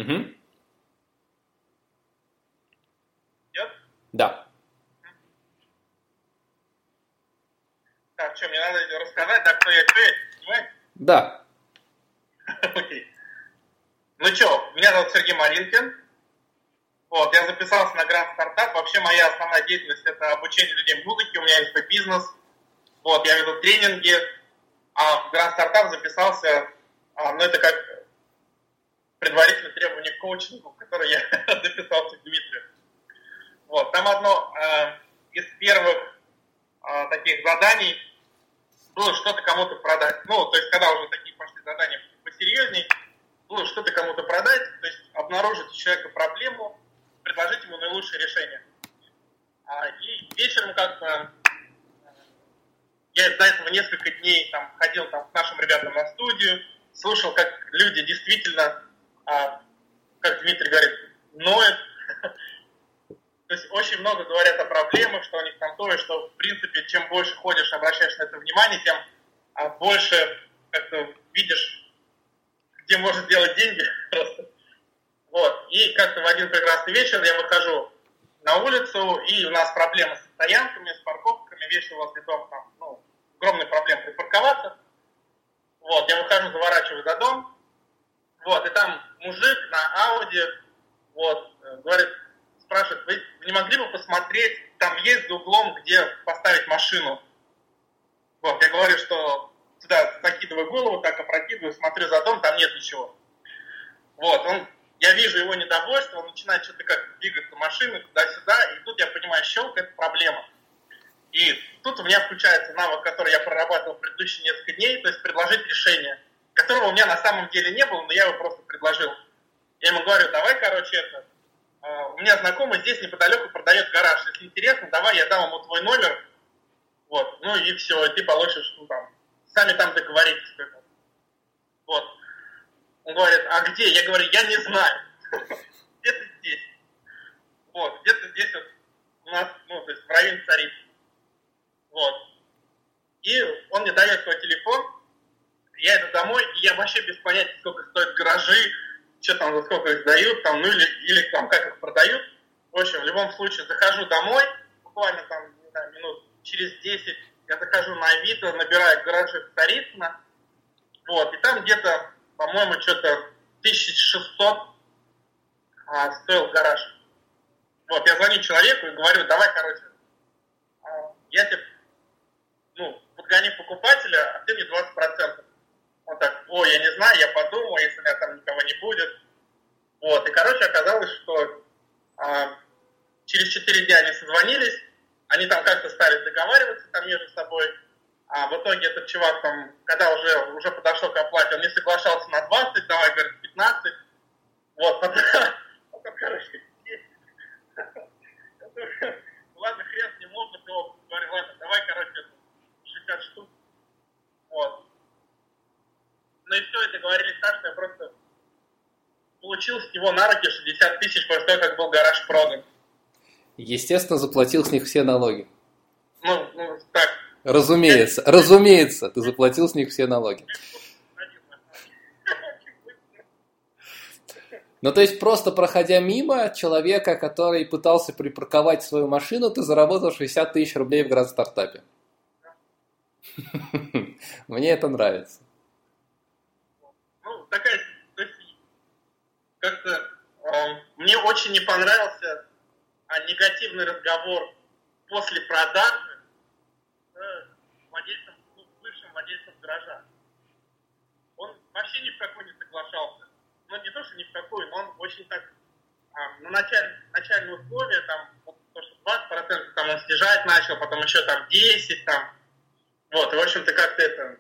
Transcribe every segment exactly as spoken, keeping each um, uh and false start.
Угу. Нет? Да. Так, что, мне надо рассказать, да, кто я, кто я, понимаете? Да. Окей. Ну что, меня зовут Сергей Маринкин. Вот, я записался на Grand Startup. Вообще моя основная деятельность – это обучение людей музыке. У меня есть свой бизнес. Вот, я веду тренинги. А в Grand Startup записался, а, ну это как предварительное требование к коучингу, в который я записался к Дмитрию. Вот, там одно э, из первых э, таких заданий было что-то кому-то продать. Ну, то есть, когда уже такие пошли задания посерьезней, было что-то кому-то продать, то есть обнаружить у человека проблему, предложить ему наилучшее решение. А, и вечером как-то я до этого несколько дней там, ходил там, к нашим ребятам на студию, слушал, как люди действительно, а, как Дмитрий говорит, ноют. То есть очень много говорят о проблемах, что у них там то, и что, в принципе, чем больше ходишь, обращаешь на это внимание, тем а, больше как-то видишь, где можно сделать деньги просто. Вот. И как-то в один прекрасный вечер я выхожу на улицу, и у нас проблемы с стоянками, с парковками, вечно возле дома там, ну, огромная проблема припарковаться. Вот, я выхожу, заворачиваю за дом, вот, и там мужик на Ауди, вот, говорит, спрашивает, вы не могли бы посмотреть, там есть за углом, где поставить машину? Вот, я говорю, что сюда закидываю голову, так опрокидываю, смотрю за дом, там нет ничего. Вот, он, я вижу его недовольство, он начинает что-то как двигаться машиной туда-сюда, и тут я понимаю, щелк, это проблема. И тут у меня включается навык, который я прорабатывал в предыдущие несколько дней, то есть предложить решение, которого у меня на самом деле не было, но я его просто предложил. Я ему говорю, давай, короче, это, э, у меня знакомый здесь неподалеку продает гараж, если интересно, давай я дам ему твой номер, вот, ну и все, и ты получишь, ну там, сами там договоритесь. Вот. Он говорит, а где? Я говорю, я не знаю. Где-то здесь. Вот, где-то здесь вот у нас, ну, то есть в районе Царицы. Вот. И он мне дает свой телефон, я иду домой, и я вообще без понятия, сколько стоят гаражи, что там, за сколько их дают, там, ну или, или там, как их продают. В общем, в любом случае, захожу домой, буквально там, не знаю, минут через десять, я захожу на Авито, набираю гаражи Царицына, вот, и там где-то, по-моему, что-то тысяча шестьсот а, стоил гараж. Вот, я звоню человеку и говорю, давай, короче, я тебе, ну, подгони покупателя, а ты мне двадцать процентов. Он так, ой, я не знаю, я подумаю, если у меня там никого не будет. Вот, и, короче, оказалось, что а, через четыре дня они созвонились, они там как-то стали договариваться там между собой, а в итоге этот чувак там, когда уже, уже подошел к оплате, он не соглашался на двадцать, давай, говорит, пятнадцать. Вот, потом, потом короче, ладно, хрен с ним, опыт его, говорю, ладно, давай, короче, шестьдесят штук. Вот. Ну и все, и договорились так, что я просто получил с него на руки шестьдесят тысяч после того, как был гараж продан. Естественно, заплатил с них все налоги. Ну, ну так. Разумеется, разумеется, ты заплатил с них все налоги. Ну, то есть, просто проходя мимо человека, который пытался припарковать свою машину, ты заработал шестьдесят тысяч рублей в гранд-стартапе. Мне это нравится. Ну, такая, то есть, как-то э, мне очень не понравился а, негативный разговор после продажи с владельцем, ну, бывшим владельцем гаража. Он вообще ни в какой не соглашался. Ну, не то, что ни в какой, но он очень так, а, на началь, начальные условия, там, вот, то, что двадцать процентов там он снижать начал, потом еще там десять процентов, там, вот, и, в общем-то, как-то это,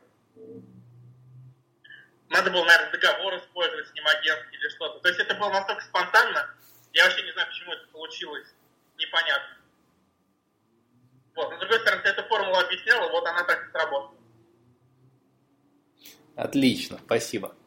надо было, наверное, договор использовать с ним агентский или что-то. То есть это было настолько спонтанно, я вообще не знаю, почему это получилось, непонятно. Вот, но, с другой стороны, ты эту формулу объяснял, и вот она так и сработала. Отлично, спасибо.